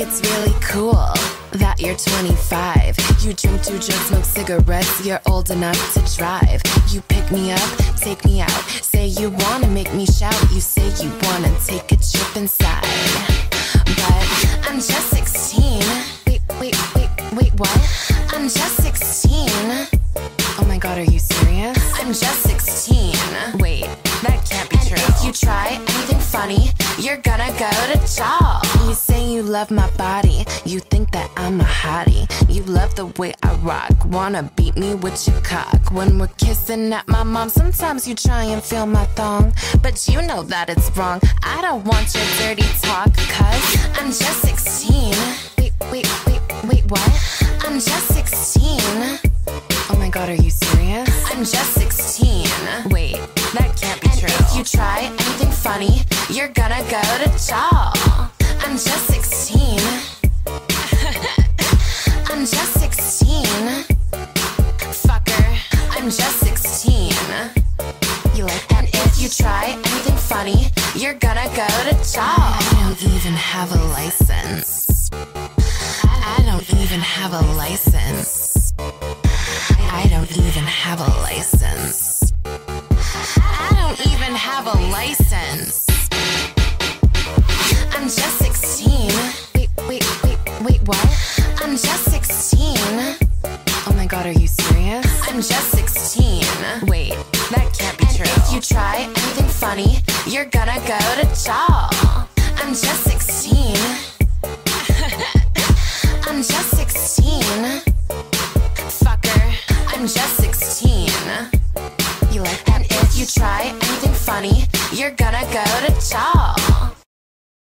it's really cool that you're 25. You drink, do drugs, smoke cigarettes, you're old enough to drive. You pick me up, take me out, say you wanna make me shout. You say you wanna take a trip inside, but I'm just 16. Wait, what? I'm just 16. Oh my god, are you serious? I'm just 16. Wait, that can't be true. If you try anything funny, you're gonna go to jail. You say you love my body, you think that I'm a hottie. You love the way I rock, wanna beat me with your cock. When we're kissing at my mom, sometimes you try and feel my thong, but you know that it's wrong. I don't want your dirty talk, cause I'm just 16. Wait, what? I'm just 16. Oh my god, are you serious? I'm just 16. Wait, that can't be true. If you try anything funny, you're gonna go to jail. I'm just 16. I'm just 16. Fucker, I'm just 16. You like that? And if you try anything funny, you're gonna go to jail. I don't even have a license. I don't even have a license. I don't even have a license. I don't even have a license. I'm just 16. Wait, what? I'm just 16. Oh my god, are you serious? I'm just 16. Wait, that can't be true. If you try anything funny, you're gonna go to jail. I'm just 16. I'm just 16. Fucker, I'm just 16. You like that? If you try anything funny, you're gonna go to jail.